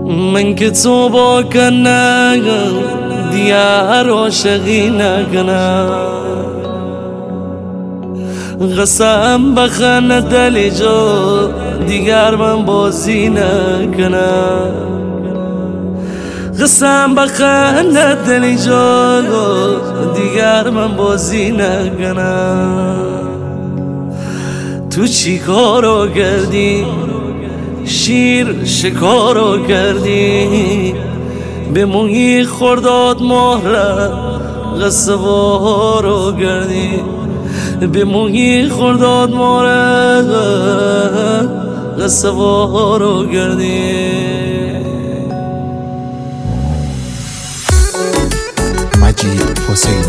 من که تو با کنم دیگر عاشقی نکنم، قسم بخن دلی جو دیگر من بازی نکنم، قسم بخن دلی جو دیگر من بازی نکنم. تو چی کارو کردی شیر شکارو کردی، به موی خرداد مهره قصه وارو کردی، به موی خرداد مهره قصه وارو کردی. مجید حسینی،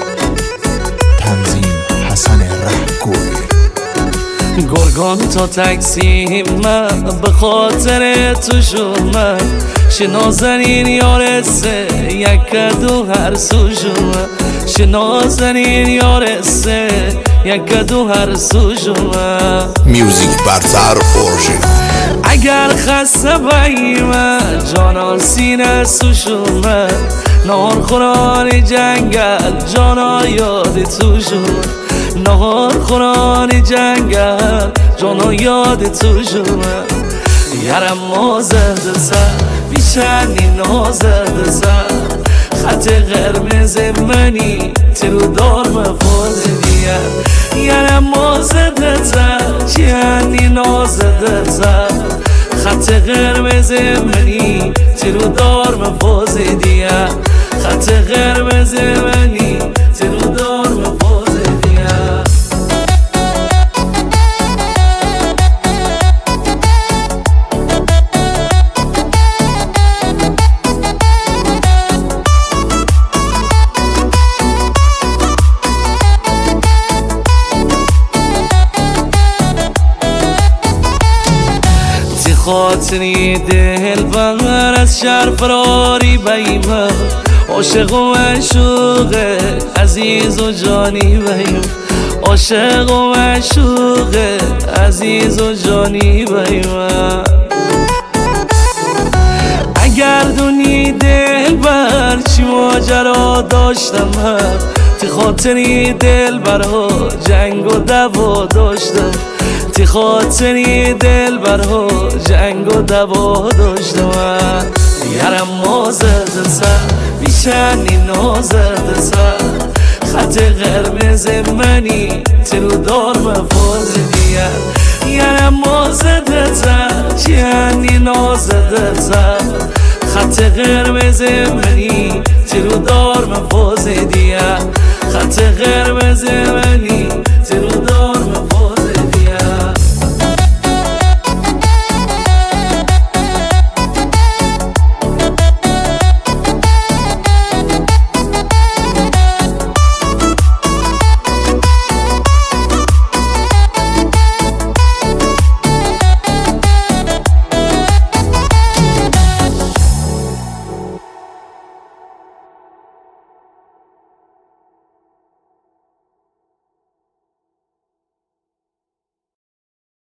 تنظیم حسن رهگوی. گرگان تا تکسیم من به خاطر تو شومن، شنازنین یارسه یک دو هر سو شومن، شنازنین یارسه یک دو هر سو شومن. میوزیک برتر اورژینال. اگر خسته بایمه جانا سینه سو شومن، نهار خوران جنگل جانا یاد تو شومن، نهار خوران جنگل جانا یاد تو شومن. یارم مازد سر بیچنی نازد سر، خط قرمز منی ترو دار مفاز دیگر. یارم مازد سر چیانی نازد سر، خط قرمز منی ترو دار مفاز دیگر، خط قرمز منی ترو دار مفاز دیگر. خاطری دل بر از شهر فراری بیمه، عاشق و معشوق عزیز و جانی بیمه، عاشق و معشوق عزیز و جانی بیمه. اگر دونی دل بر چی ماجرا داشتم من، تی خاطری دل برها جنگ و دوا داشتم، تی خاطری دل برها جنگ و دوا داشتم. یارم مازد سر بیچنی نازد سر، خط قرمز منی ترو دار مفاز دیگر. یارم مازد سر چیانی نازد سر، خط قرمز منی ترو دار مفاز دیگر، خط قرمز منی